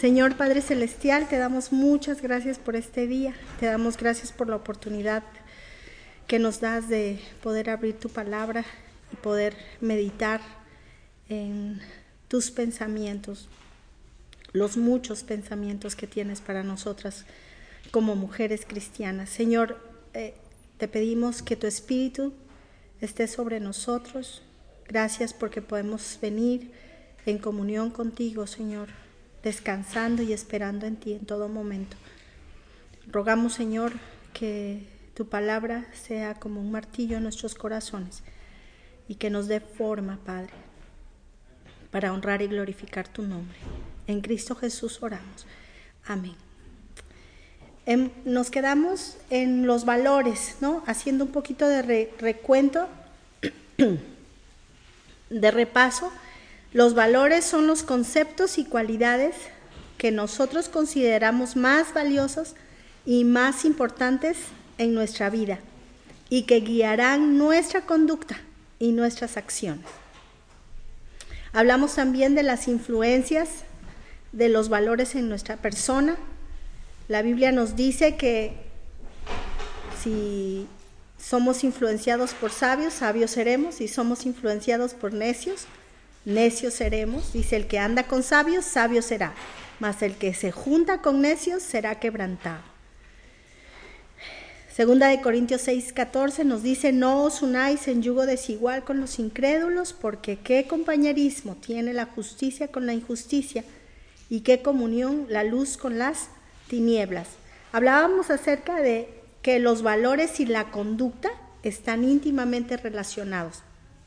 Señor Padre Celestial, te damos muchas gracias por este día. Te damos gracias por la oportunidad que nos das de poder abrir tu palabra y poder meditar en tus pensamientos, los muchos pensamientos que tienes para nosotras como mujeres cristianas. Señor, te pedimos que tu Espíritu esté sobre nosotros. Gracias porque podemos venir en comunión contigo, Señor, descansando y esperando en ti en todo momento. Rogamos, Señor, que tu palabra sea como un martillo en nuestros corazones y que nos dé forma, Padre, para honrar y glorificar tu nombre. En Cristo Jesús oramos. Amén. Nos quedamos en los valores, ¿no? Haciendo un poquito de recuento, de repaso. Los valores son los conceptos y cualidades que nosotros consideramos más valiosos y más importantes en nuestra vida y que guiarán nuestra conducta y nuestras acciones. Hablamos también de las influencias de los valores en nuestra persona. La Biblia nos dice que si somos influenciados por sabios, sabios seremos. Si somos influenciados por necios, necios seremos. Dice, el que anda con sabios, sabio será, mas el que se junta con necios será quebrantado. Segunda de Corintios 6:14 nos dice, no os unáis en yugo desigual con los incrédulos, porque qué compañerismo tiene la justicia con la injusticia, y qué comunión la luz con las tinieblas. Hablábamos acerca de que los valores y la conducta están íntimamente relacionados,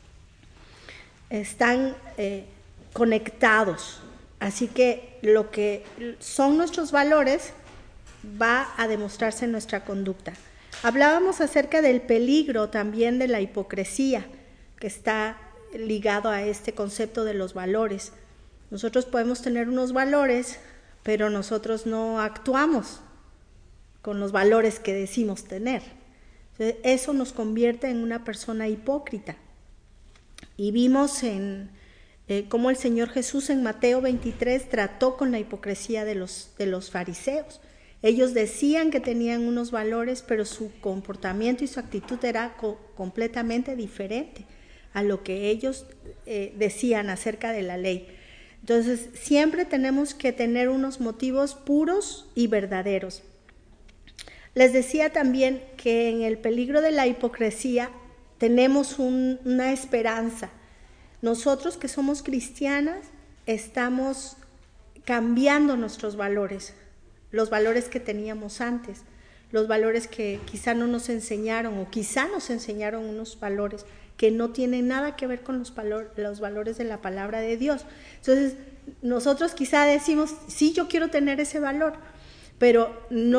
están conectados, así que lo que son nuestros valores va a demostrarse en nuestra conducta. Hablábamos acerca del peligro también de la hipocresía, que está ligado a este concepto de los valores. Nosotros podemos tener unos valores, pero nosotros no actuamos con los valores que decimos tener. Entonces, eso nos convierte en una persona hipócrita. Y vimos cómo el Señor Jesús en Mateo 23 trató con la hipocresía de los fariseos. Ellos decían que tenían unos valores, pero su comportamiento y su actitud era completamente diferente a lo que ellos decían acerca de la ley. Entonces, siempre tenemos que tener unos motivos puros y verdaderos. Les decía también que en el peligro de la hipocresía tenemos una esperanza. Nosotros que somos cristianas estamos cambiando nuestros valores, los valores que teníamos antes, los valores que quizá no nos enseñaron o quizá nos enseñaron unos valores que no tienen nada que ver con los valores de la palabra de Dios. Entonces, nosotros quizá decimos, sí, yo quiero tener ese valor, pero no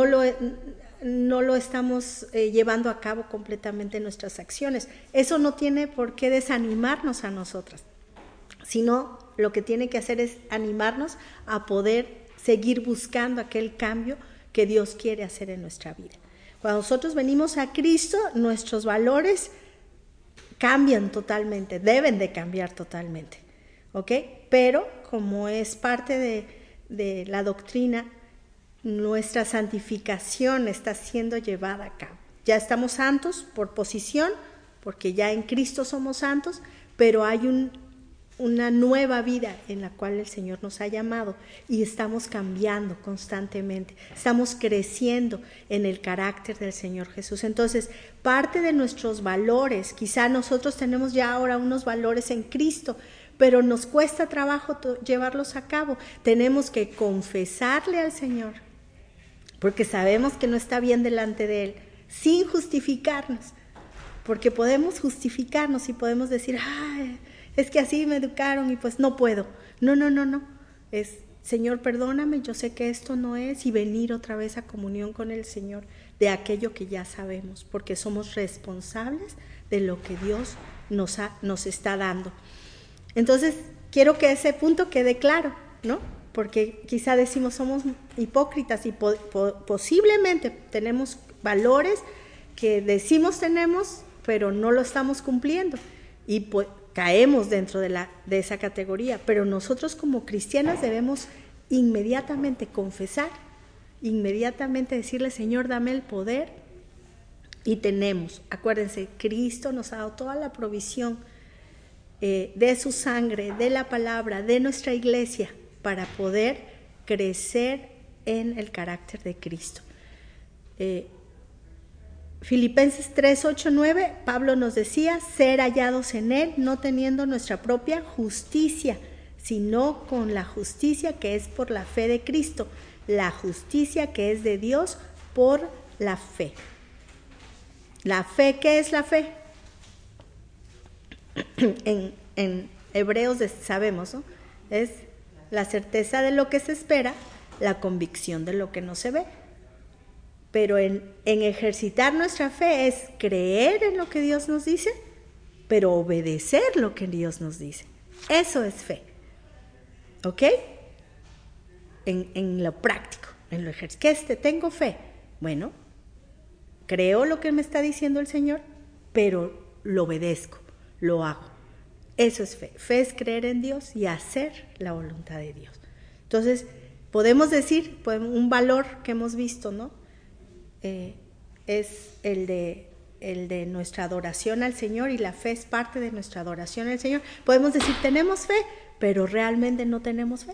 lo estamos llevando a cabo completamente en nuestras acciones. Eso no tiene por qué desanimarnos a nosotras, sino lo que tiene que hacer es animarnos a poder seguir buscando aquel cambio que Dios quiere hacer en nuestra vida. Cuando nosotros venimos a Cristo, nuestros valores cambian totalmente, deben de cambiar totalmente, ¿ok? Pero como es parte de la doctrina, nuestra santificación está siendo llevada a cabo. Ya estamos santos por posición, porque ya en Cristo somos santos, pero hay una nueva vida en la cual el Señor nos ha llamado y estamos cambiando constantemente, estamos creciendo en el carácter del Señor Jesús. Entonces, parte de nuestros valores, quizá nosotros tenemos ya ahora unos valores en Cristo, pero nos cuesta trabajo llevarlos a cabo. Tenemos que confesarle al Señor, porque sabemos que no está bien delante de Él, sin justificarnos, porque podemos justificarnos y podemos decir, ay, es que así me educaron y pues no puedo. No. Es, Señor, perdóname, yo sé que esto no es, y venir otra vez a comunión con el Señor de aquello que ya sabemos, porque somos responsables de lo que Dios nos está dando. Entonces, quiero que ese punto quede claro, ¿no? Porque quizá decimos somos hipócritas y posiblemente tenemos valores que decimos tenemos, pero no lo estamos cumpliendo. Y caemos dentro de esa categoría, pero nosotros como cristianas debemos inmediatamente confesar, inmediatamente decirle, Señor, dame el poder. Y tenemos, acuérdense, Cristo nos ha dado toda la provisión de su sangre, de la palabra, de nuestra iglesia, para poder crecer en el carácter de Cristo. Filipenses 3, 8, 9, Pablo nos decía, ser hallados en Él, no teniendo nuestra propia justicia, sino con la justicia que es por la fe de Cristo, la justicia que es de Dios por la fe. ¿La fe qué es la fe? En Hebreos sabemos, ¿no? Es la certeza de lo que se espera, la convicción de lo que no se ve. Pero en ejercitar nuestra fe es creer en lo que Dios nos dice, pero obedecer lo que Dios nos dice. Eso es fe. ¿Ok? En lo práctico, en lo ejercicio. ¿Qué tengo fe? Bueno, creo lo que me está diciendo el Señor, pero lo obedezco, lo hago. Eso es fe. Fe es creer en Dios y hacer la voluntad de Dios. Entonces, podemos decir, un valor que hemos visto, ¿no? Es el de nuestra adoración al Señor, y la fe es parte de nuestra adoración al Señor. Podemos decir, tenemos fe, pero realmente no tenemos fe.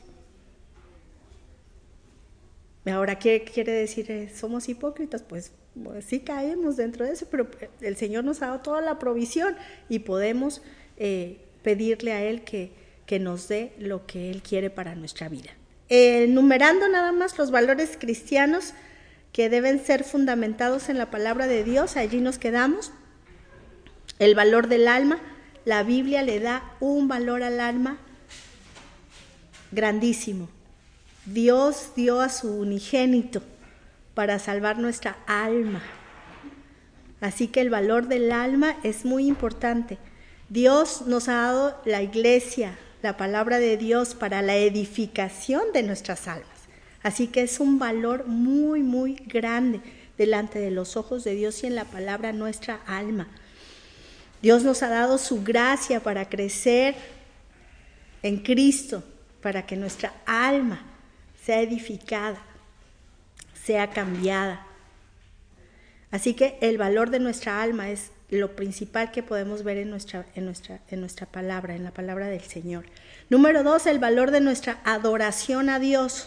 Ahora, ¿qué quiere decir? ¿Somos hipócritas? Pues sí caemos dentro de eso, pero el Señor nos ha dado toda la provisión y podemos pedirle a Él que nos dé lo que Él quiere para nuestra vida. Enumerando nada más los valores cristianos que deben ser fundamentados en la palabra de Dios, allí nos quedamos. El valor del alma, la Biblia le da un valor al alma grandísimo. Dios dio a su unigénito para salvar nuestra alma. Así que el valor del alma es muy importante. Dios nos ha dado la iglesia, la palabra de Dios, para la edificación de nuestras almas. Así que es un valor muy, muy grande delante de los ojos de Dios y en la palabra nuestra alma. Dios nos ha dado su gracia para crecer en Cristo, para que nuestra alma sea edificada, sea cambiada. Así que el valor de nuestra alma es lo principal que podemos ver en nuestra palabra, en la palabra del Señor. Número 2, el valor de nuestra adoración a Dios.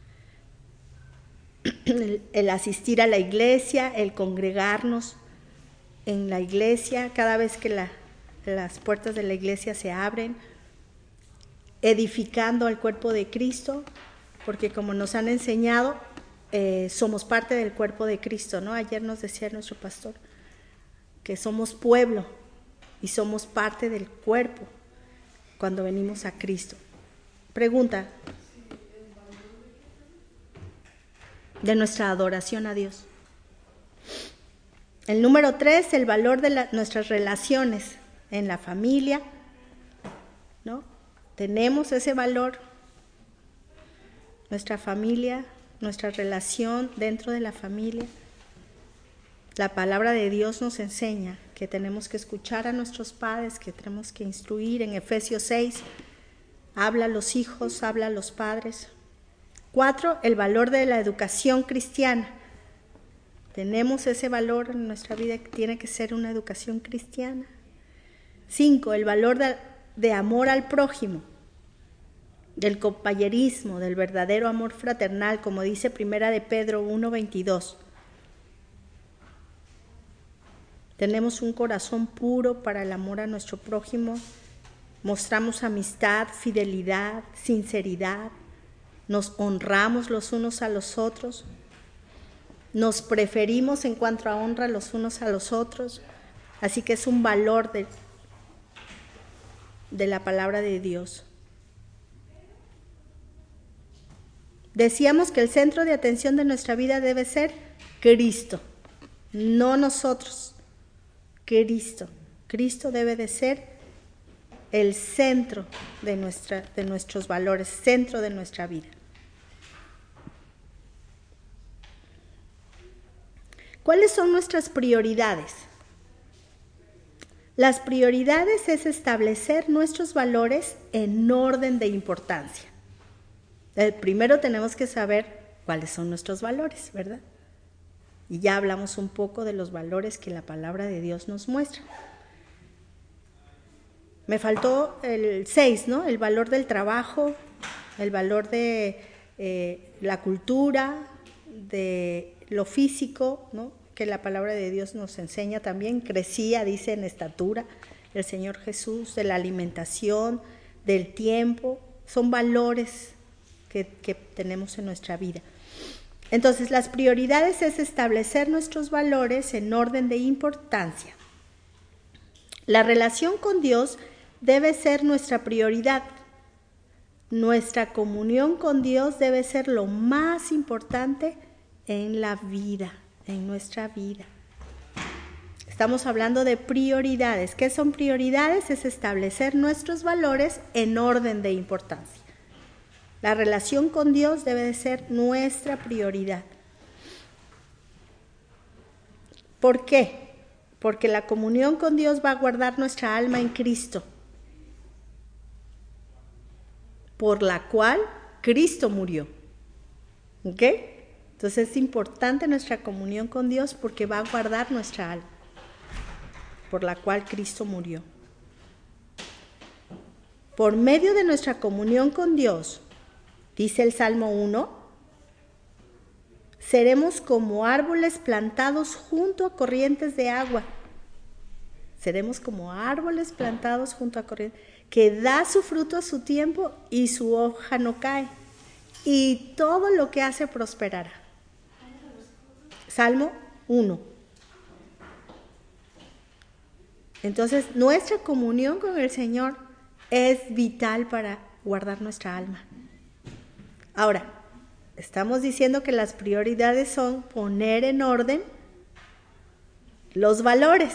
El asistir a la iglesia, el congregarnos en la iglesia, cada vez que las puertas de la iglesia se abren, edificando al cuerpo de Cristo, porque como nos han enseñado, somos parte del cuerpo de Cristo, ¿no? Ayer nos decía nuestro pastor que somos pueblo y somos parte del cuerpo cuando venimos a Cristo. Pregunta: de nuestra adoración a Dios. El número 3, el valor de nuestras relaciones en la familia, ¿no? Tenemos ese valor, nuestra familia, nuestra relación dentro de la familia. La palabra de Dios nos enseña que tenemos que escuchar a nuestros padres, que tenemos que instruir. En Efesios 6, habla a los hijos, habla a los padres. 4, el valor de la educación cristiana. Tenemos ese valor en nuestra vida, que tiene que ser una educación cristiana. 5, el valor de amor al prójimo, del compañerismo, del verdadero amor fraternal, como dice Primera de Pedro 1:22. Tenemos un corazón puro para el amor a nuestro prójimo, mostramos amistad, fidelidad, sinceridad, nos honramos los unos a los otros, nos preferimos en cuanto a honra los unos a los otros. Así que es un valor de la palabra de Dios. Decíamos que el centro de atención de nuestra vida debe ser Cristo, no nosotros. Cristo. Cristo debe de ser el centro de nuestros valores, centro de nuestra vida. ¿Cuáles son nuestras prioridades? Las prioridades es establecer nuestros valores en orden de importancia. Primero tenemos que saber cuáles son nuestros valores, ¿verdad? Y ya hablamos un poco de los valores que la palabra de Dios nos muestra. Me faltó el 6, ¿no? El valor del trabajo, el valor de la cultura, de lo físico, ¿no? Que la palabra de Dios nos enseña también. Crecía, dice, en estatura el Señor Jesús, de la alimentación, del tiempo. Son valores que tenemos en nuestra vida. Entonces, las prioridades es establecer nuestros valores en orden de importancia. La relación con Dios debe ser nuestra prioridad. Nuestra comunión con Dios debe ser lo más importante en la vida, en nuestra vida. Estamos hablando de prioridades. ¿Qué son prioridades? Es establecer nuestros valores en orden de importancia. La relación con Dios debe de ser nuestra prioridad. ¿Por qué? Porque la comunión con Dios va a guardar nuestra alma en Cristo, por la cual Cristo murió. ¿Ok? Entonces es importante nuestra comunión con Dios porque va a guardar nuestra alma, por la cual Cristo murió. Por medio de nuestra comunión con Dios, dice el Salmo 1, seremos como árboles plantados junto a corrientes de agua. Seremos como árboles plantados junto a corrientes, que da su fruto a su tiempo y su hoja no cae, y todo lo que hace prosperará. Salmo 1. Entonces, nuestra comunión con el Señor es vital para guardar nuestra alma. Ahora, estamos diciendo que las prioridades son poner en orden los valores.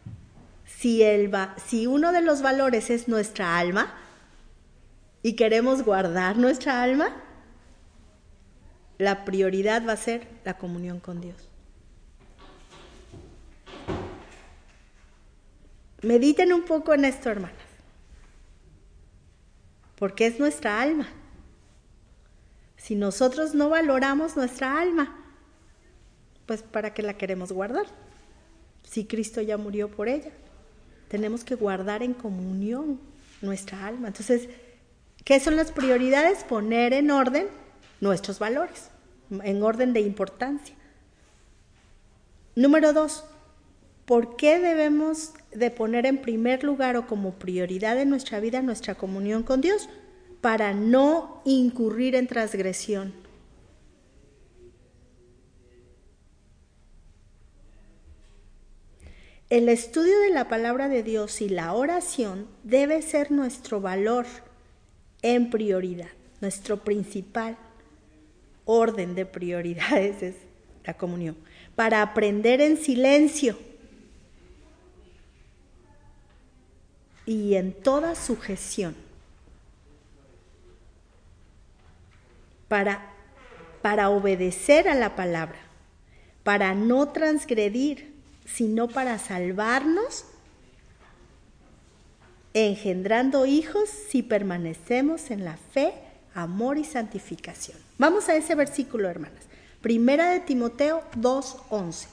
Si uno de los valores es nuestra alma y queremos guardar nuestra alma, la prioridad va a ser la comunión con Dios. Mediten un poco en esto, hermanas, porque es nuestra alma. Si nosotros no valoramos nuestra alma, pues ¿para qué la queremos guardar? Si Cristo ya murió por ella. Tenemos que guardar en comunión nuestra alma. Entonces, ¿qué son las prioridades? Poner en orden nuestros valores, en orden de importancia. Número 2, ¿por qué debemos de poner en primer lugar o como prioridad en nuestra vida nuestra comunión con Dios? Para no incurrir en transgresión. El estudio de la palabra de Dios y la oración debe ser nuestro valor en prioridad. Nuestro principal orden de prioridades es la comunión. Para aprender en silencio y en toda sujeción. Para obedecer a la palabra, para no transgredir, sino para salvarnos, engendrando hijos si permanecemos en la fe, amor y santificación. Vamos a ese versículo, hermanas. Primera de Timoteo 2:11.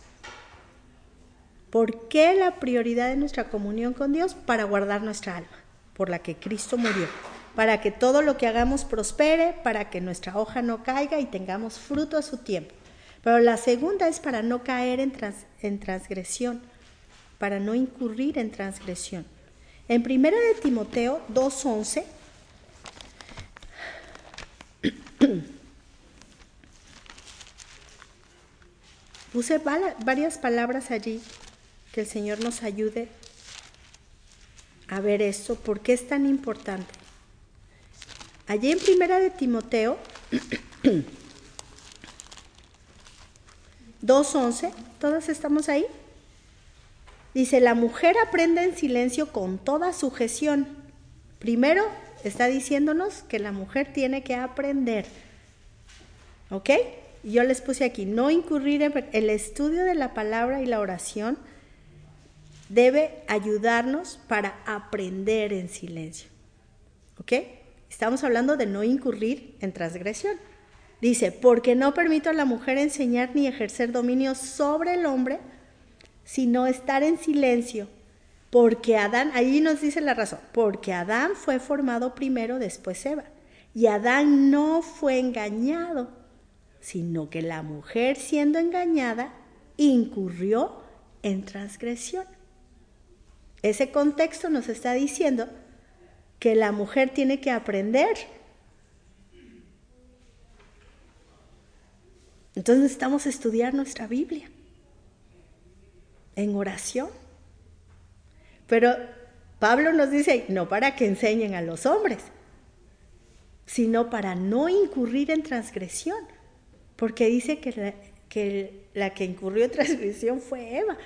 ¿Por qué la prioridad de nuestra comunión con Dios? Para guardar nuestra alma, por la que Cristo murió. Para que todo lo que hagamos prospere, para que nuestra hoja no caiga y tengamos fruto a su tiempo. Pero la segunda es para no caer en transgresión, para no incurrir en transgresión. En 1 de Timoteo 2:11, puse varias palabras allí, que el Señor nos ayude a ver esto, ¿por qué es tan importante? Allí en 1 de Timoteo 2:11, ¿todas estamos ahí? Dice, la mujer aprende en silencio con toda sujeción. Primero está diciéndonos que la mujer tiene que aprender. ¿Ok? Yo les puse aquí, no incurrir en el estudio de la palabra y la oración debe ayudarnos para aprender en silencio. ¿Ok? Estamos hablando de no incurrir en transgresión. Dice, porque no permito a la mujer enseñar ni ejercer dominio sobre el hombre, sino estar en silencio. Porque Adán, ahí nos dice la razón, porque Adán fue formado primero, después Eva. Y Adán no fue engañado, sino que la mujer, siendo engañada, incurrió en transgresión. Ese contexto nos está diciendo que la mujer tiene que aprender. Entonces necesitamos estudiar nuestra Biblia en oración. Pero Pablo nos dice, no para que enseñen a los hombres, sino para no incurrir en transgresión. Porque dice que la que incurrió en transgresión fue Eva.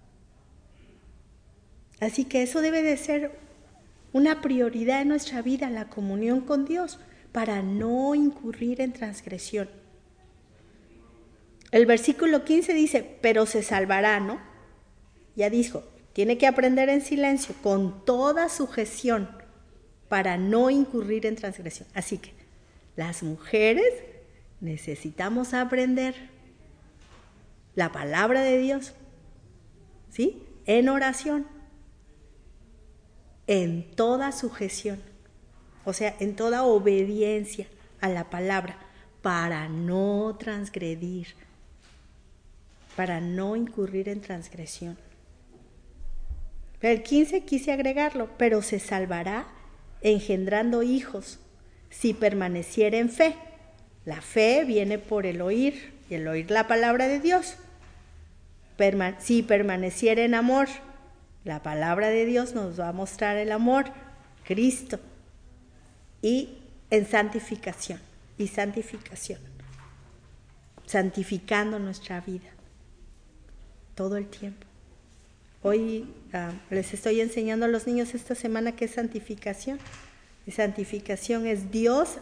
Así que eso debe de ser una prioridad en nuestra vida, la comunión con Dios, para no incurrir en transgresión. El versículo 15 dice, pero se salvará, ¿no? Ya dijo, tiene que aprender en silencio, con toda sujeción, para no incurrir en transgresión. Así que las mujeres necesitamos aprender la palabra de Dios, ¿sí? En oración, en toda sujeción, o sea, en toda obediencia a la palabra, para no transgredir, para no incurrir en transgresión. El 15 quise agregarlo, pero se salvará engendrando hijos si permaneciera en fe. La fe viene por el oír, y el oír la palabra de Dios. Si permaneciera en amor, la palabra de Dios nos va a mostrar el amor, Cristo, y en santificación, santificando nuestra vida todo el tiempo. Hoy les estoy enseñando a los niños esta semana qué es santificación. Y santificación es Dios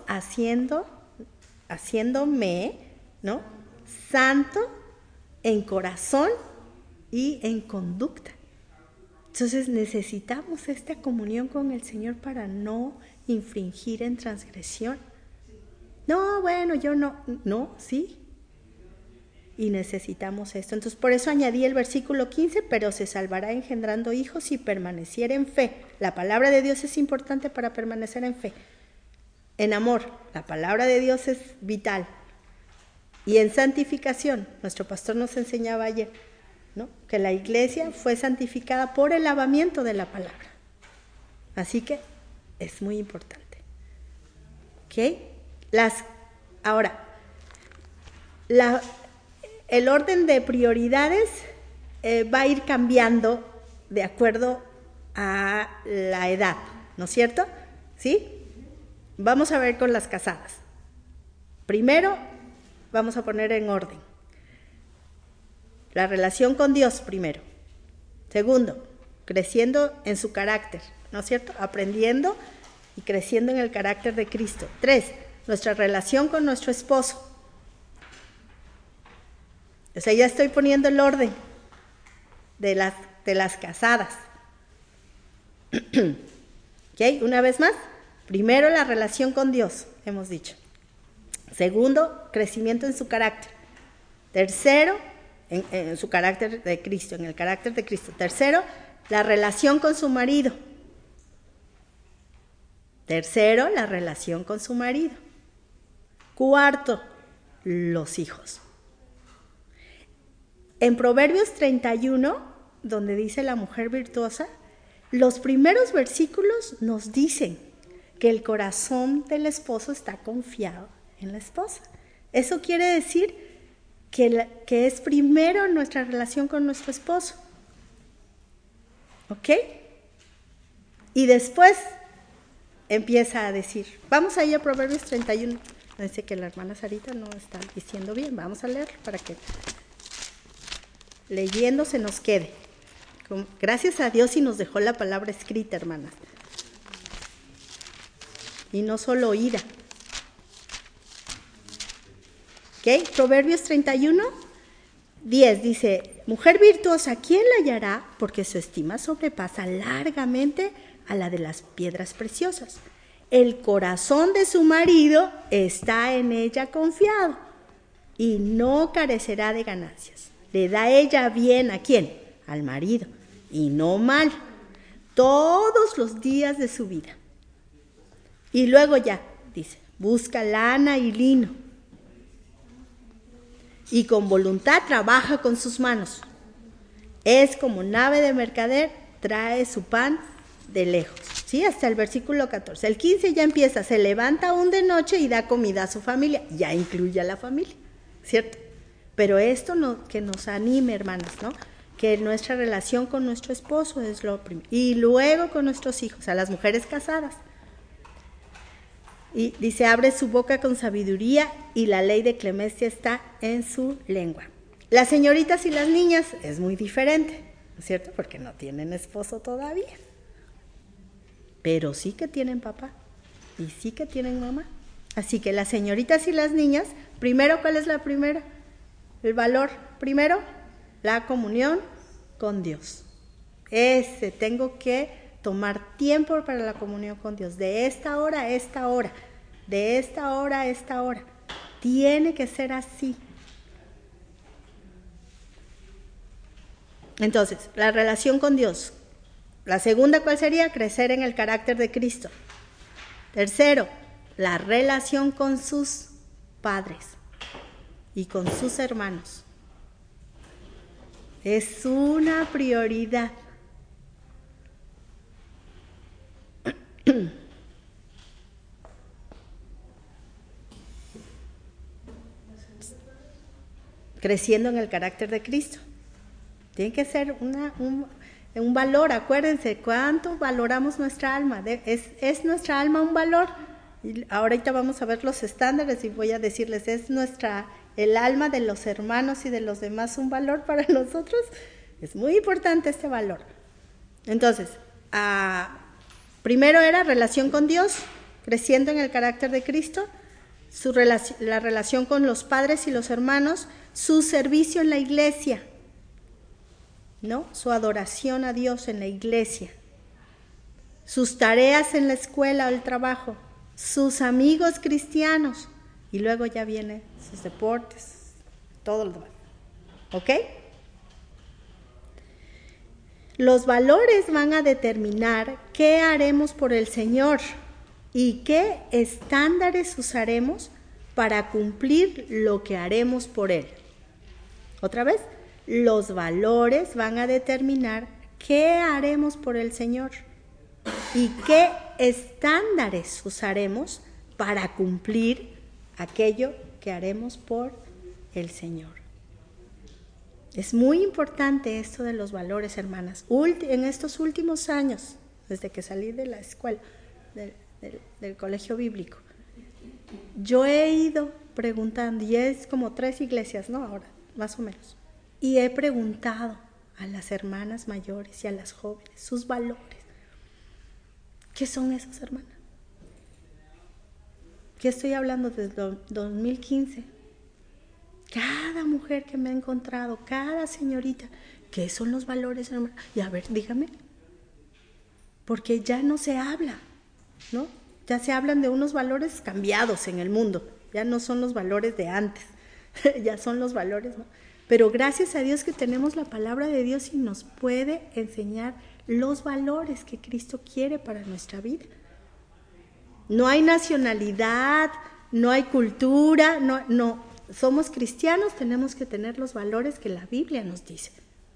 haciéndome, ¿no?, santo en corazón y en conducta. Entonces necesitamos esta comunión con el Señor para no infringir en transgresión. No, bueno, yo no, sí. Y necesitamos esto. Entonces por eso añadí el versículo 15, pero se salvará engendrando hijos si permaneciera en fe. La palabra de Dios es importante para permanecer en fe. En amor, la palabra de Dios es vital. Y en santificación, nuestro pastor nos enseñaba ayer, ¿no?, que la iglesia fue santificada por el lavamiento de la palabra. Así que es muy importante. ¿Ok? Ahora, el orden de prioridades va a ir cambiando de acuerdo a la edad, ¿no es cierto? ¿Sí? Vamos a ver con las casadas. Primero, vamos a poner en orden la relación con Dios primero. Segundo, creciendo en su carácter, ¿no es cierto? Aprendiendo y creciendo en el carácter de Cristo. 3, nuestra relación con nuestro esposo. O sea, ya estoy poniendo el orden de las casadas. ¿Ok? Una vez más, primero la relación con Dios, hemos dicho. Segundo, crecimiento en su carácter. Tercero, en su carácter de Cristo, en el carácter de Cristo. Tercero, la relación con su marido. Tercero, la relación con su marido. Cuarto, los hijos. En Proverbios 31, donde dice la mujer virtuosa, los primeros versículos nos dicen que el corazón del esposo está confiado en la esposa. Eso quiere decir que es primero nuestra relación con nuestro esposo. ¿Ok? Y después empieza a decir, vamos a ir a Proverbios 31. Dice que la hermana Sarita no está diciendo bien, vamos a leer para que leyendo se nos quede. Gracias a Dios y nos dejó la palabra escrita, hermanas. Y no solo oída. ¿Ok? Proverbios 31, 10 dice, mujer virtuosa, ¿quién la hallará? Porque su estima sobrepasa largamente a la de las piedras preciosas. el corazón de su marido está en ella confiado y no carecerá de ganancias. Le da ella bien ¿a quién? Al marido, y no mal, todos los días de su vida. Y luego ya, dice, busca lana y lino, y con voluntad trabaja con sus manos. Es como nave de mercader, trae su pan de lejos. ¿Sí? Hasta el versículo 14. El 15 ya empieza, se levanta aún de noche y da comida a su familia. Ya incluye a la familia, ¿cierto? Pero esto no, que nos anime, hermanas, ¿no? Que nuestra relación con nuestro esposo es lo primero. Y luego con nuestros hijos, a las mujeres casadas. Y dice, abre su boca con sabiduría y la ley de clemencia está en su lengua. Las señoritas y las niñas es muy diferente, ¿no es cierto? Porque no tienen esposo todavía. Pero sí que tienen papá y sí que tienen mamá. Así que las señoritas y las niñas, primero, ¿cuál es la primera? El valor, primero, la comunión con Dios. Tengo que tomar tiempo para la comunión con Dios, de esta hora a esta hora, de esta hora a esta hora. Tiene que ser así. Entonces, la relación con Dios. La segunda, ¿cuál sería? Crecer en el carácter de Cristo. Tercero, la relación con sus padres y con sus hermanos. Es una prioridad. Creciendo en el carácter de Cristo. Tiene que ser un valor, acuérdense, ¿cuánto valoramos nuestra alma? ¿Es nuestra alma un valor? Y ahorita vamos a ver los estándares y voy a decirles, ¿es el alma de los hermanos y de los demás un valor para nosotros? Es muy importante este valor. Entonces, primero era relación con Dios, creciendo en el carácter de Cristo, la relación con los padres y los hermanos, su servicio en la iglesia, ¿no? Su adoración a Dios en la iglesia, sus tareas en la escuela o el trabajo, sus amigos cristianos, y luego ya vienen sus deportes, todo lo demás. ¿Ok? Los valores van a determinar qué haremos por el Señor y qué estándares usaremos para cumplir lo que haremos por Él. Otra vez, los valores van a determinar qué haremos por el Señor y qué estándares usaremos para cumplir aquello que haremos por el Señor. Es muy importante esto de los valores, hermanas. En estos últimos años, desde que salí de la escuela, del colegio bíblico, yo he ido preguntando, y es como 3 iglesias, ¿no? Ahora, más o menos. Y he preguntado a las hermanas mayores y a las jóvenes sus valores. ¿Qué son esos, hermanas? ¿Qué estoy hablando desde 2015? Cada mujer que me ha encontrado, cada señorita, ¿qué son los valores, hermana? Y a ver, dígame. Porque ya no se habla, ¿no? Ya se hablan de unos valores cambiados en el mundo. Ya no son los valores de antes. Ya son los valores, ¿no? Pero gracias a Dios que tenemos la palabra de Dios y nos puede enseñar los valores que Cristo quiere para nuestra vida. No hay nacionalidad, no hay cultura, no. Somos cristianos, tenemos que tener los valores que la Biblia nos dice.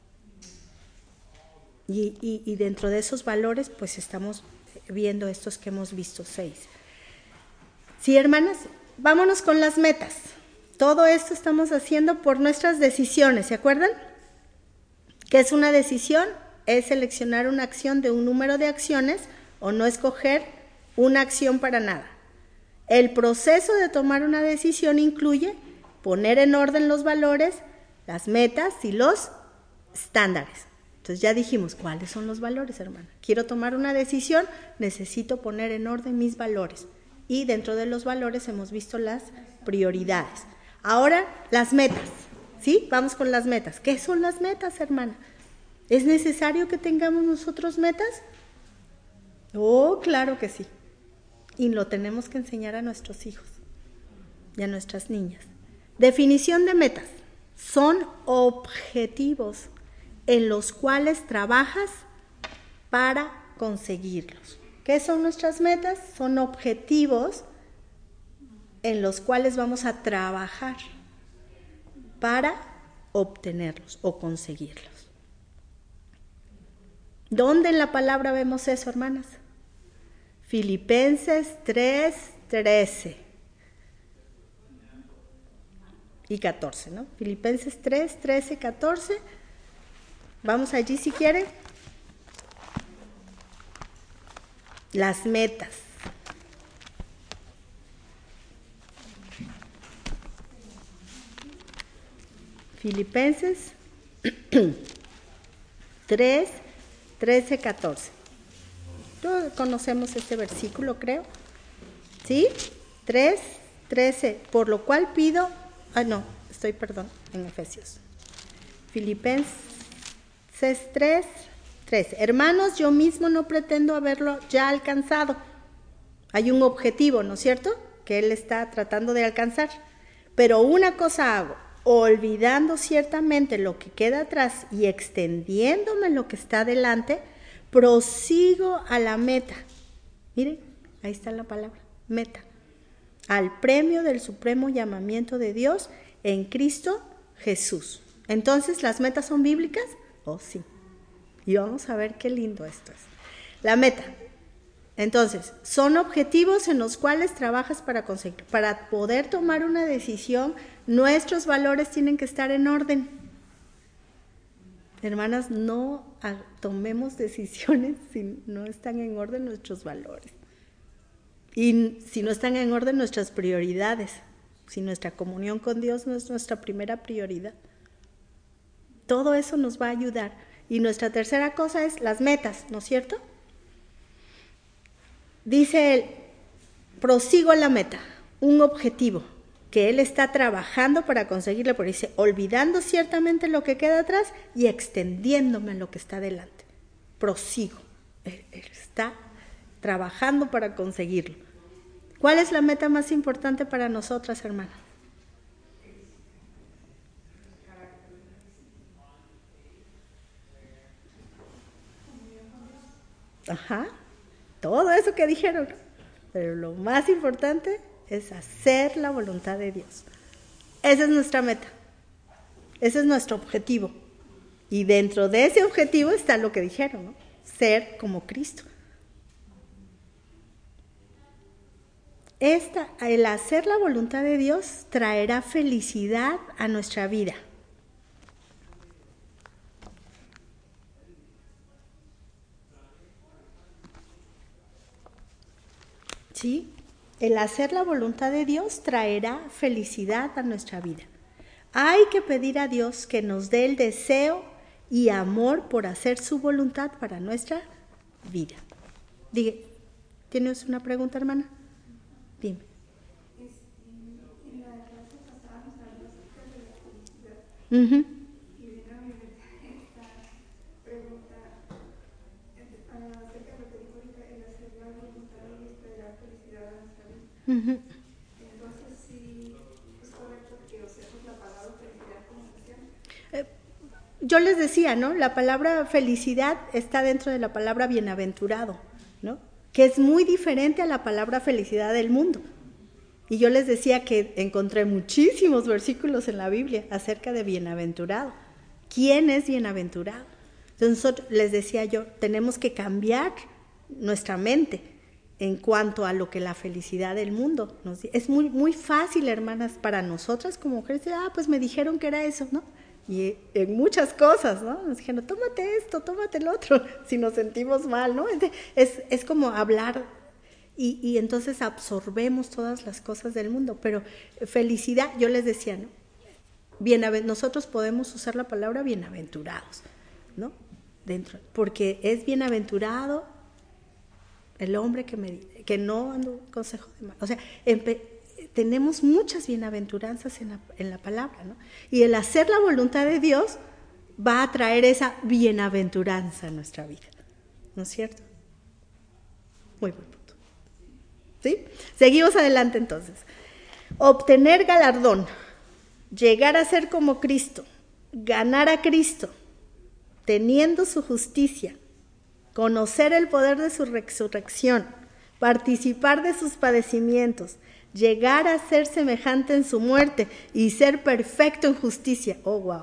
Y dentro de esos valores, pues estamos viendo estos que hemos visto 6. Sí, hermanas, vámonos con las metas. Todo esto estamos haciendo por nuestras decisiones, ¿se acuerdan? ¿Qué es una decisión? Es seleccionar una acción de un número de acciones o no escoger una acción para nada. El proceso de tomar una decisión incluye poner en orden los valores, las metas y los estándares. Entonces ya dijimos, ¿cuáles son los valores, hermana? Quiero tomar una decisión, necesito poner en orden mis valores. Y dentro de los valores hemos visto las prioridades. Ahora, las metas, ¿sí? Vamos con las metas. ¿Qué son las metas, hermana? ¿Es necesario que tengamos nosotros metas? Oh, claro que sí. y lo tenemos que enseñar a nuestros hijos y a nuestras niñas. Definición de metas. Son objetivos en los cuales trabajas para conseguirlos. ¿Qué son nuestras metas? Son objetivos en los cuales vamos a trabajar para obtenerlos o conseguirlos. ¿Dónde en la palabra vemos eso, hermanas? Filipenses 3:13 y 14, ¿no? Filipenses 3:13, 14. Vamos allí si quieren. Las metas. Filipenses 3:13, 14. Todos conocemos este versículo, creo. ¿Sí? 3:13. Por lo cual pido... en Efesios. Filipenses 3:13. Hermanos, yo mismo no pretendo haberlo ya alcanzado. Hay un objetivo, ¿no es cierto?, que él está tratando de alcanzar. Pero una cosa hago, olvidando ciertamente lo que queda atrás y extendiéndome lo que está delante, prosigo a la meta. Miren, ahí está la palabra, meta. Al premio del supremo llamamiento de Dios en Cristo Jesús. Entonces, ¿las metas son bíblicas? Oh, sí. Y vamos a ver qué lindo esto es. La meta. Entonces, son objetivos en los cuales trabajas para conseguir. Para poder tomar una decisión, nuestros valores tienen que estar en orden. Hermanas, no tomemos decisiones si no están en orden nuestros valores. Y si no están en orden nuestras prioridades. Si nuestra comunión con Dios no es nuestra primera prioridad. Todo eso nos va a ayudar. Y nuestra tercera cosa es las metas, ¿no es cierto? Dice él, prosigo a la meta, un objetivo que él está trabajando para conseguirlo, pero dice, olvidando ciertamente lo que queda atrás y extendiéndome a lo que está delante. Prosigo. Él está trabajando para conseguirlo. ¿Cuál es la meta más importante para nosotras, hermanas? Ajá, todo eso que dijeron, pero lo más importante es hacer la voluntad de Dios. Esa es nuestra meta, ese es nuestro objetivo. Y dentro de ese objetivo está lo que dijeron, ¿no? Ser como Cristo. El hacer la voluntad de Dios traerá felicidad a nuestra vida. ¿Sí? El hacer la voluntad de Dios traerá felicidad a nuestra vida. Hay que pedir a Dios que nos dé el deseo y amor por hacer su voluntad para nuestra vida. ¿Tienes una pregunta, hermana? Dime. En la clase pasada nos habló acerca de la felicidad. Y vino a mi mente esta pregunta acerca de lo que dijo ahorita, el hacer la voluntad de Dios traerá felicidad a nuestra vida. Entonces, sí, es correcto que usemos la palabra felicidad como mención. Yo les decía, ¿no? La palabra felicidad está dentro de la palabra bienaventurado, ¿no? Que es muy diferente a la palabra felicidad del mundo. Y yo les decía que encontré muchísimos versículos en la Biblia acerca de bienaventurado. ¿Quién es bienaventurado? Entonces les decía yo, tenemos que cambiar nuestra mente en cuanto a lo que la felicidad del mundo nos dice. Es muy, muy fácil, hermanas, para nosotras como mujeres, pues me dijeron que era eso, ¿no? Y en muchas cosas, ¿no? Nos dijeron, tómate esto, tómate el otro, si nos sentimos mal, ¿no? Es como hablar y entonces absorbemos todas las cosas del mundo. Pero felicidad, yo les decía, ¿no? Nosotros podemos usar la palabra bienaventurados, ¿no? Dentro, porque es bienaventurado el hombre que no anda en consejo de mal. O sea, tenemos muchas bienaventuranzas en la palabra, ¿no? Y el hacer la voluntad de Dios va a traer esa bienaventuranza a nuestra vida, ¿no es cierto? Muy buen punto. ¿Sí? Seguimos adelante entonces. Obtener galardón, llegar a ser como Cristo, ganar a Cristo, teniendo su justicia, conocer el poder de su resurrección, participar de sus padecimientos, llegar a ser semejante en su muerte y ser perfecto en justicia. Oh, wow.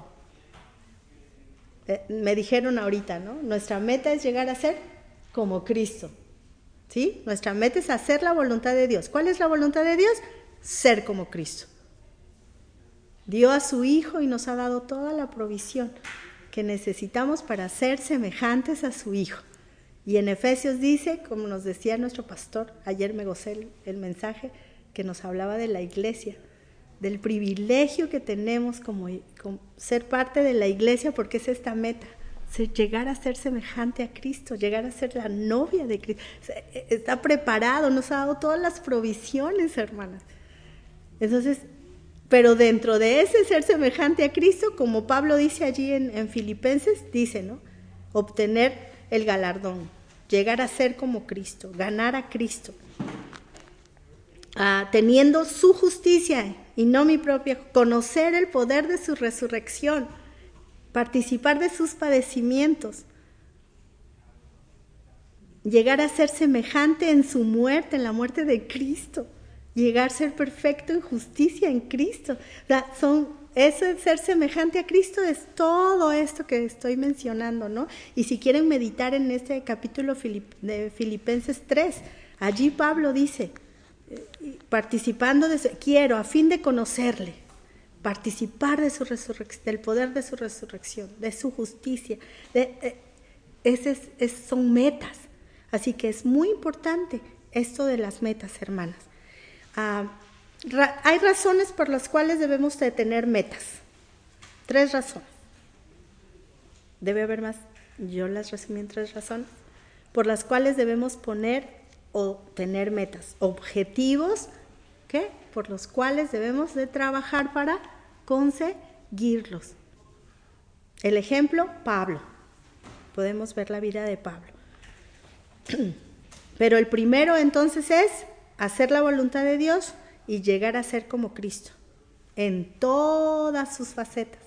Me dijeron ahorita, ¿no? Nuestra meta es llegar a ser como Cristo. ¿Sí? Nuestra meta es hacer la voluntad de Dios. ¿Cuál es la voluntad de Dios? Ser como Cristo. Dio a su Hijo y nos ha dado toda la provisión que necesitamos para ser semejantes a su Hijo. Y en Efesios dice, como nos decía nuestro pastor, ayer me gocé el mensaje que nos hablaba de la iglesia, del privilegio que tenemos como ser parte de la iglesia, porque es esta meta, llegar a ser semejante a Cristo, llegar a ser la novia de Cristo. Está preparado, nos ha dado todas las provisiones, hermanas. Entonces, pero dentro de ese ser semejante a Cristo, como Pablo dice allí en Filipenses, dice, ¿no? Obtener el galardón, llegar a ser como Cristo, ganar a Cristo, teniendo su justicia y no mi propia, conocer el poder de su resurrección, participar de sus padecimientos, llegar a ser semejante en su muerte, en la muerte de Cristo, llegar a ser perfecto en justicia en Cristo. O sea, eso de ser semejante a Cristo es todo esto que estoy mencionando, ¿no? Y si quieren meditar en este capítulo de Filipenses 3, allí Pablo dice, participando quiero a fin de conocerle, participar de su resurrección, del poder de su resurrección, de su justicia. Son metas. Así que es muy importante esto de las metas, hermanas. Hay razones por las cuales debemos de tener metas. 3 razones. Debe haber más. Yo las resumí en 3 razones por las cuales debemos poner o tener metas, objetivos, ¿qué? Por los cuales debemos de trabajar para conseguirlos. El ejemplo, Pablo. Podemos ver la vida de Pablo. Pero el primero entonces es hacer la voluntad de Dios y llegar a ser como Cristo en todas sus facetas.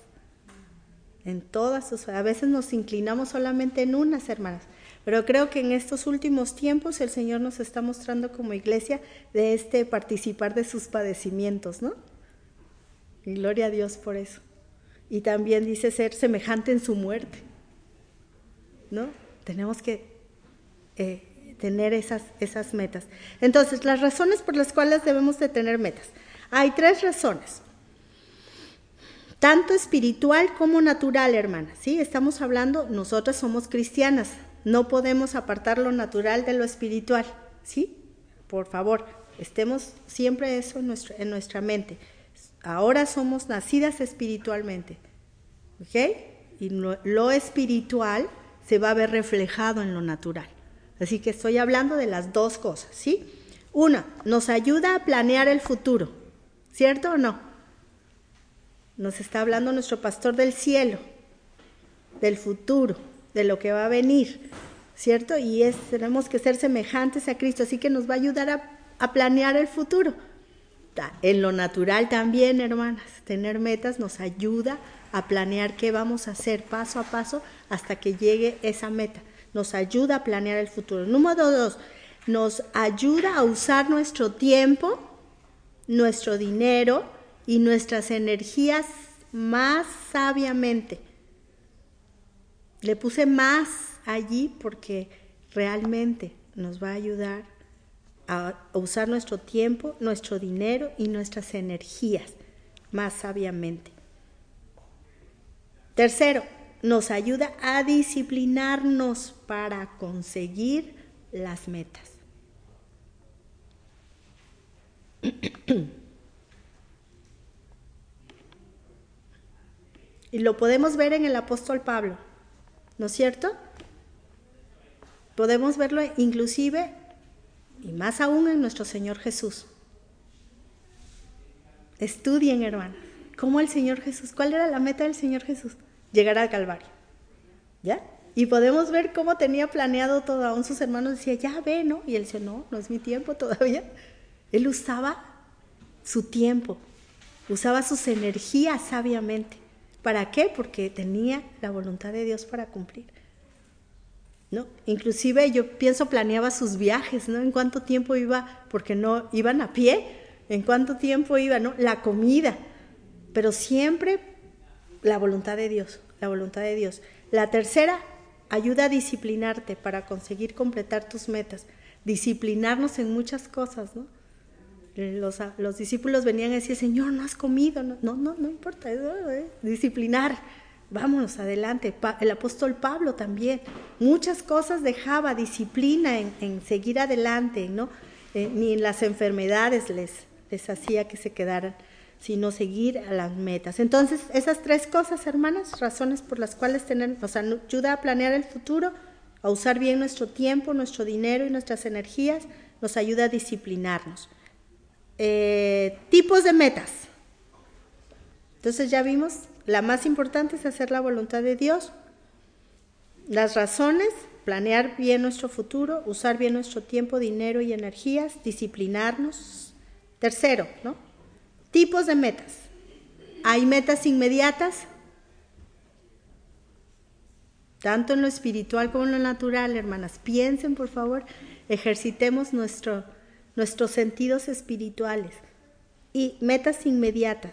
A veces nos inclinamos solamente en unas, hermanas, pero creo que en estos últimos tiempos el Señor nos está mostrando como iglesia de participar de sus padecimientos, ¿no? Y gloria a Dios por eso. Y también dice ser semejante en su muerte, ¿no? Tenemos que tener esas metas. Entonces, las razones por las cuales debemos de tener metas. Hay 3 razones. Tanto espiritual como natural, hermanas, ¿sí? Estamos hablando, nosotras somos cristianas, no podemos apartar lo natural de lo espiritual, ¿sí? Por favor, estemos siempre eso en nuestra mente. Ahora somos nacidas espiritualmente, ¿ok? Y lo espiritual se va a ver reflejado en lo natural. Así que estoy hablando de las 2 cosas, ¿sí? 1, nos ayuda a planear el futuro, ¿cierto o no? Nos está hablando nuestro pastor del cielo, del futuro, de lo que va a venir, ¿cierto? Y tenemos que ser semejantes a Cristo, así que nos va a ayudar a planear el futuro. En lo natural también, hermanas, tener metas nos ayuda a planear qué vamos a hacer paso a paso hasta que llegue esa meta. Nos ayuda a planear el futuro. Número 2, nos ayuda a usar nuestro tiempo, nuestro dinero y nuestras energías más sabiamente. Le puse más allí porque realmente nos va a ayudar a usar nuestro tiempo, nuestro dinero y nuestras energías más sabiamente. Tercero, nos ayuda a disciplinarnos para conseguir las metas. Y lo podemos ver en el apóstol Pablo, ¿no es cierto? Podemos verlo inclusive y más aún en nuestro Señor Jesús. Estudien, hermanas, cómo el Señor Jesús, ¿cuál era la meta del Señor Jesús? Llegar al Calvario, ¿ya? Y podemos ver cómo tenía planeado todo. Aún sus hermanos decían, ya ve, ¿no? Y él decía, no es mi tiempo todavía. Él usaba su tiempo, usaba sus energías sabiamente. ¿Para qué? Porque tenía la voluntad de Dios para cumplir, ¿no? Inclusive yo pienso planeaba sus viajes, ¿no? En cuánto tiempo iba, porque no iban a pie, en cuánto tiempo iba, ¿no? La comida, pero siempre la voluntad de Dios, la voluntad de Dios. La tercera, ayuda a disciplinarte para conseguir completar tus metas, disciplinarnos en muchas cosas, ¿no? Los discípulos venían a decir, Señor, no has comido, no importa, disciplinar, vámonos adelante. El apóstol Pablo también, muchas cosas dejaba, disciplina en seguir adelante, ¿no? Ni en las enfermedades les hacía que se quedaran, sino seguir a las metas. Entonces, esas 3 cosas, hermanas, razones por las cuales nos ayuda a planear el futuro, a usar bien nuestro tiempo, nuestro dinero y nuestras energías, nos ayuda a disciplinarnos. Tipos de metas. Entonces ya vimos, la más importante es hacer la voluntad de Dios. Las razones, planear bien nuestro futuro, usar bien nuestro tiempo, dinero y energías, disciplinarnos. Tercero, ¿no? Tipos de metas. Hay metas inmediatas, tanto en lo espiritual como en lo natural, hermanas. Piensen, por favor, ejercitemos nuestros sentidos espirituales. Y metas inmediatas.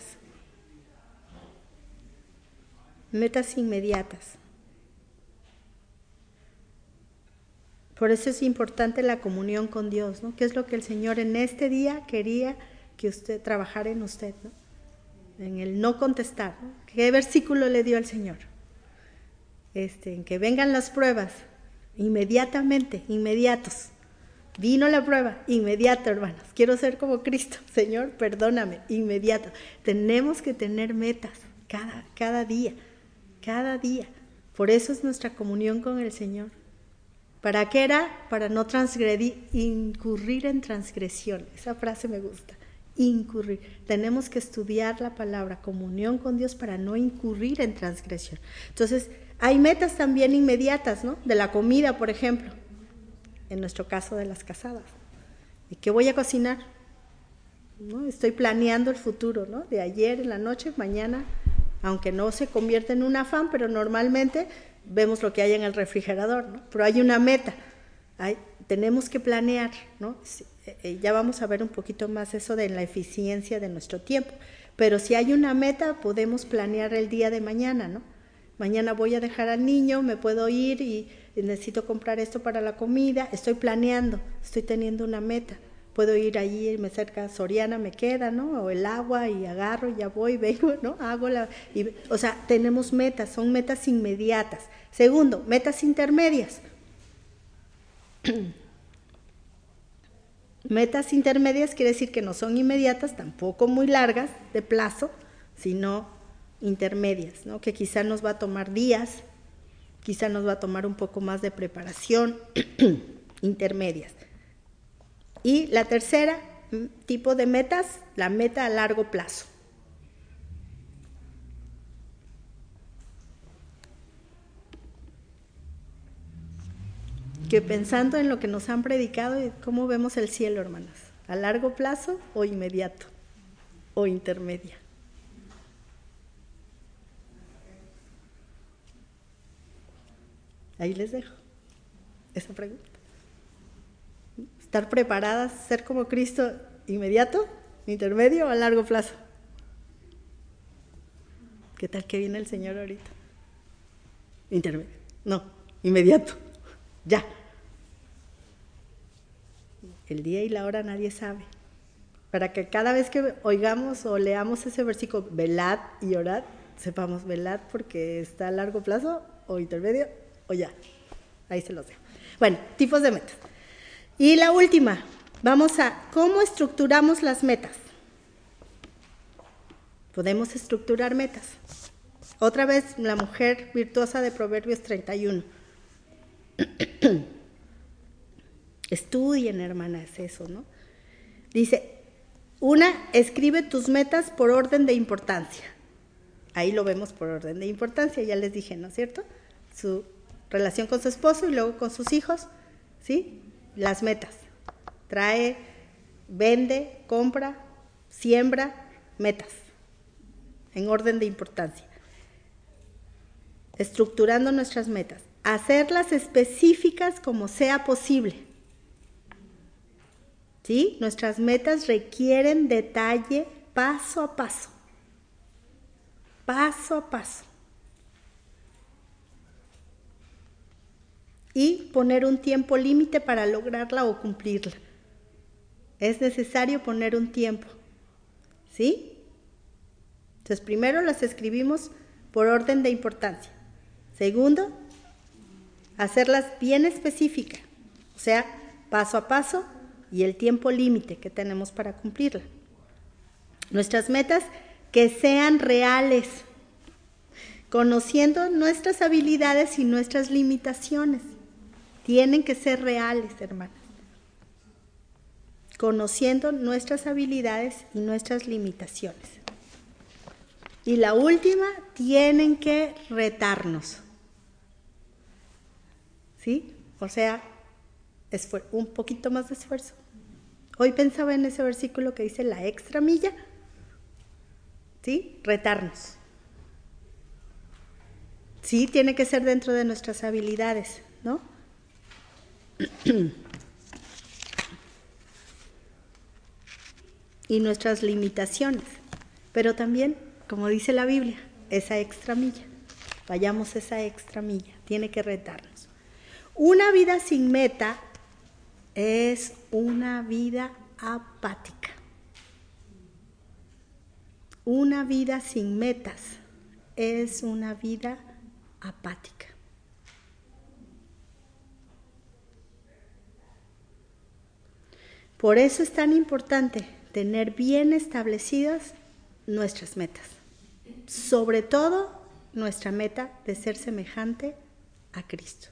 Metas inmediatas. Por eso es importante la comunión con Dios, ¿no? ¿Qué es lo que el Señor en este día quería que usted trabajara en usted, ¿no? En el no contestar, ¿no? ¿Qué versículo le dio al Señor? En que vengan las pruebas, inmediatamente, inmediatos. Vino la prueba, inmediato, hermanos. Quiero ser como Cristo. Señor, perdóname, inmediato. Tenemos que tener metas cada día, cada día. Por eso es nuestra comunión con el Señor. ¿Para qué era? Para no incurrir en transgresión. Esa frase me gusta. Incurrir. Tenemos que estudiar la palabra comunión con Dios para no incurrir en transgresión. Entonces, hay metas también inmediatas, ¿no? De la comida, por ejemplo. En nuestro caso de las casadas. ¿Y qué voy a cocinar? ¿No? Estoy planeando el futuro, ¿no? De ayer en la noche, mañana, aunque no se convierte en un afán, pero normalmente vemos lo que hay en el refrigerador, ¿no? Pero hay una meta. Tenemos que planear, ¿no? Ya vamos a ver un poquito más eso de la eficiencia de nuestro tiempo. Pero si hay una meta, podemos planear el día de mañana, ¿no? Mañana voy a dejar al niño, me puedo ir y necesito comprar esto para la comida. Estoy planeando, estoy teniendo una meta. Puedo ir allí, me cerca Soriana, me queda, ¿no? O el agua y agarro, ya voy, vengo, ¿no? O sea, tenemos metas, son metas inmediatas. Segundo, metas intermedias. Metas intermedias quiere decir que no son inmediatas, tampoco muy largas de plazo, sino intermedias, ¿no? Que quizá nos va a tomar días, quizá nos va a tomar un poco más de preparación, intermedias. Y la tercera tipo de metas, la meta a largo plazo. Que pensando en lo que nos han predicado y cómo vemos el cielo, hermanas, a largo plazo o inmediato o intermedia. Ahí les dejo esa pregunta. Estar preparadas, ser como Cristo, inmediato, intermedio o a largo plazo. ¿Qué tal que viene el Señor ahorita? Intermedio. No, inmediato. Ya. El día y la hora nadie sabe. Para que cada vez que oigamos o leamos ese versículo, velad y orad, sepamos velad porque está a largo plazo o intermedio o ya. Ahí se los dejo. Bueno, tipos de metas. Y la última, vamos a cómo estructuramos las metas. Podemos estructurar metas. Otra vez, la mujer virtuosa de Proverbios 31. Estudien, hermanas, eso, ¿no? Dice, escribe tus metas por orden de importancia. Ahí lo vemos por orden de importancia, ya les dije, ¿no es cierto? relación con su esposo y luego con sus hijos, ¿sí? Las metas. Trae, vende, compra, siembra, metas, en orden de importancia. Estructurando nuestras metas. Hacerlas específicas como sea posible. ¿Sí? Nuestras metas requieren detalle paso a paso. Paso a paso. Y poner un tiempo límite para lograrla o cumplirla. Es necesario poner un tiempo. ¿Sí? Entonces, primero las escribimos por orden de importancia. Segundo, hacerlas bien específicas. O sea, paso a paso y el tiempo límite que tenemos para cumplirla. Nuestras metas que sean reales, conociendo nuestras habilidades y nuestras limitaciones. Tienen que ser reales, hermanas. Conociendo nuestras habilidades y nuestras limitaciones. Y la última, tienen que retarnos. ¿Sí? O sea, un poquito más de esfuerzo. Hoy pensaba en ese versículo que dice la extra milla. ¿Sí? Retarnos. Sí, tiene que ser dentro de nuestras habilidades, ¿no? Y nuestras limitaciones. Pero también, como dice la Biblia, esa extra milla. Vayamos esa extra milla. Tiene que retarnos. Una vida sin meta es una vida apática. Una vida sin metas es una vida apática. Por eso es tan importante tener bien establecidas nuestras metas. Sobre todo nuestra meta de ser semejante a Cristo.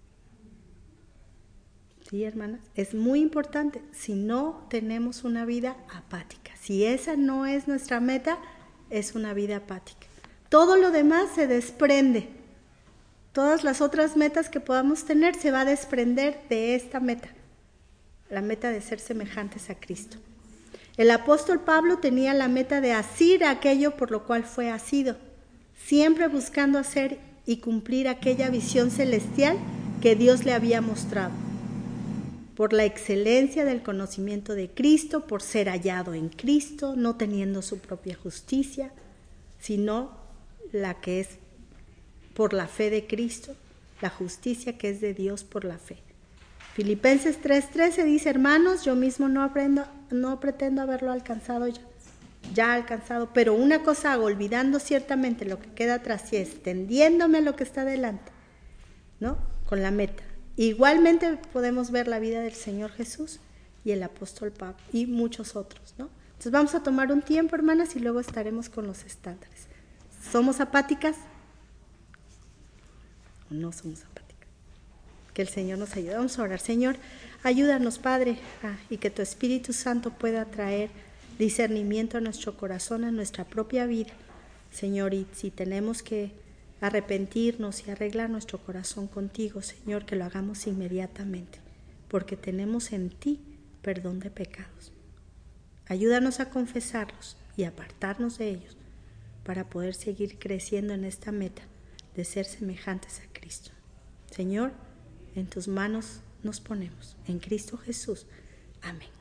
¿Sí, hermanas? Es muy importante. Si no tenemos una vida apática, si esa no es nuestra meta, es una vida apática. Todo lo demás se desprende. Todas las otras metas que podamos tener se va a desprender de esta meta. La meta de ser semejantes a Cristo. El apóstol Pablo tenía la meta de asir aquello por lo cual fue asido, siempre buscando hacer y cumplir aquella visión celestial que Dios le había mostrado. Por la excelencia del conocimiento de Cristo, por ser hallado en Cristo, no teniendo su propia justicia, sino la que es por la fe de Cristo, la justicia que es de Dios por la fe. Filipenses 3:13 dice, hermanos, yo mismo no pretendo haberlo alcanzado ya alcanzado, pero una cosa hago, olvidando ciertamente lo que queda atrás y extendiéndome a lo que está delante, ¿no? Con la meta. Igualmente podemos ver la vida del Señor Jesús y el apóstol Pablo y muchos otros, ¿no? Entonces vamos a tomar un tiempo, hermanas, y luego estaremos con los estándares. ¿Somos apáticas o no somos apáticas? Que el Señor nos ayude. Vamos a orar. Señor, ayúdanos, Padre, y que tu Espíritu Santo pueda traer discernimiento a nuestro corazón, a nuestra propia vida. Señor, y si tenemos que arrepentirnos y arreglar nuestro corazón contigo, Señor, que lo hagamos inmediatamente, porque tenemos en ti perdón de pecados. Ayúdanos a confesarlos y apartarnos de ellos para poder seguir creciendo en esta meta de ser semejantes a Cristo. Señor, en tus manos nos ponemos. En Cristo Jesús. Amén.